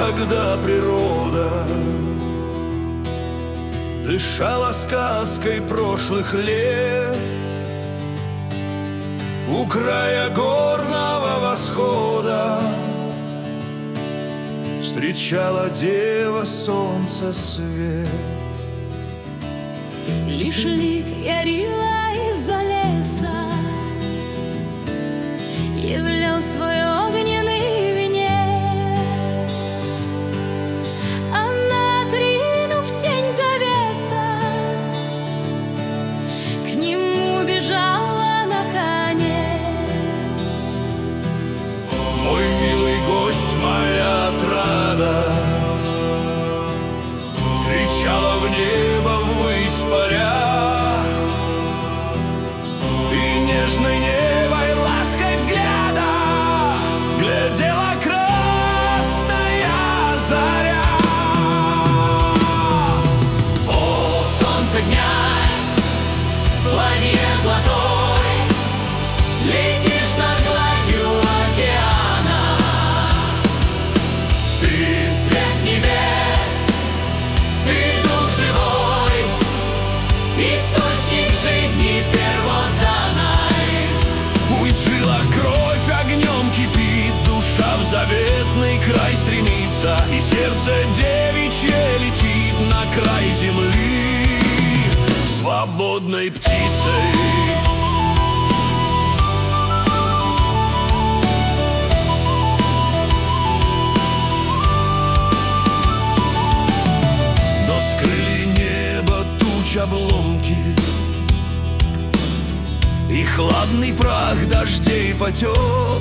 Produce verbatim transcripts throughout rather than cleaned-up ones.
когда природа дышала сказкой прошлых лет. У края горного восхода встречала дева солнца свет. Лишь лик ярила из-за леса являл свой огненный венец. Она, отринув тень завеса, к нему бежала наконец. Мой милый гость, моя отрада, кричала в небо ввысь паря, и нежной невой лаской взгляда глядела красная заря. О, солнце, князь, платье золотой, летишь над гладью океана. Ты свет небес, ты дух живой, источник жизни первозданной. Пусть жила кровь огнем кипит, душа в заветный край стремится, и сердце девичье летит на край земли свободной птицей. Но скрыли небо туч обломки, и хладный прах дождей потек.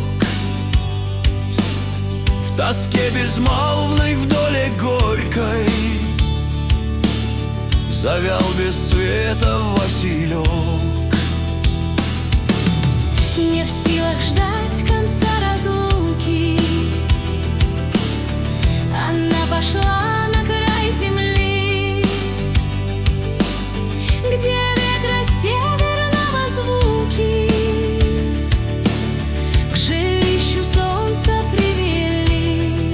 В тоске безмолвной вдоль горькой завял без света Василек. Не в силах ждать конца разлуки, она пошла на край земли, где ветра северного звуки к жилищу солнца привели.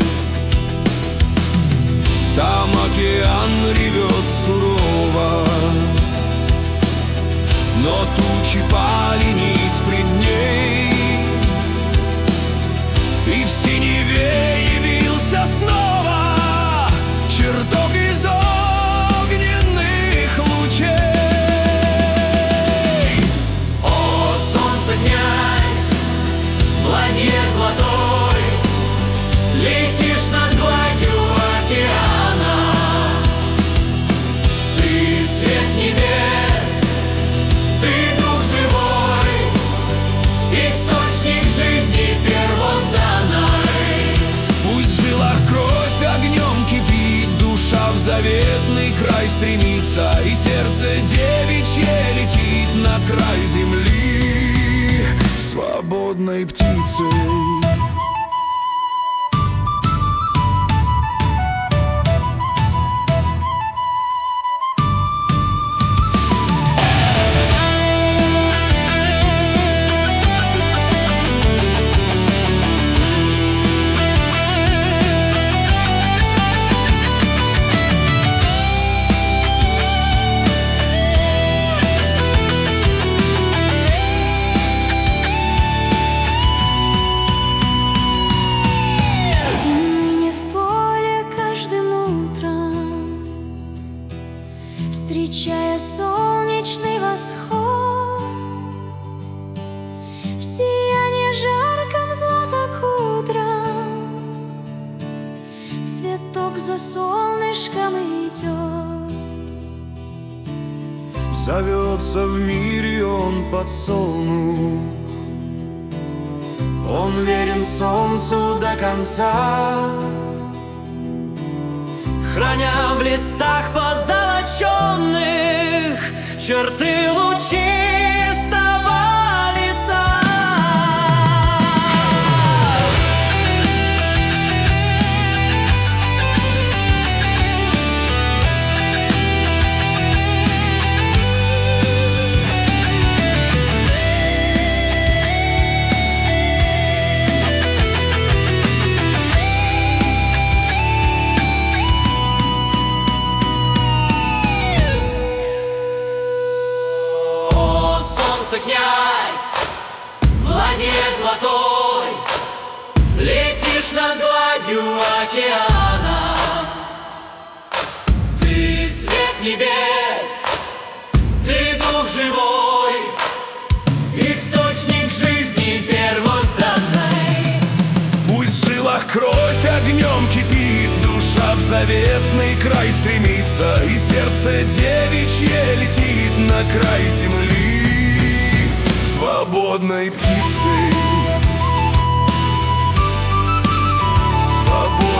Там океан ревет сурово, но тучи пали ниц пред ней, и в синеве явился снова чертог из огненных лучей. О, солнце, князь, платье золотой, летишь над гладью океана. Ты свет небес, ты дух живой, источник жизни первозданной. Пусть в жилах кровь огнем кипит, душа в заветный край стремится, и сердце девичье летит на край земли свободной птицей. Встречая солнечный восход, в сиянии жарком златокудром цветок за солнышком идет. Зовется в мире он подсолнух, он верен солнцу до конца, храня в листах позолоченных черты лучистого лица. паришь над гладью океана. Ты свет небес, ты дух живой, источник жизни первозданной. Пусть в жилах кровь огнем кипит, душа в заветный край стремится, и сердце девичье летит на край земли свободной птицей. Свободной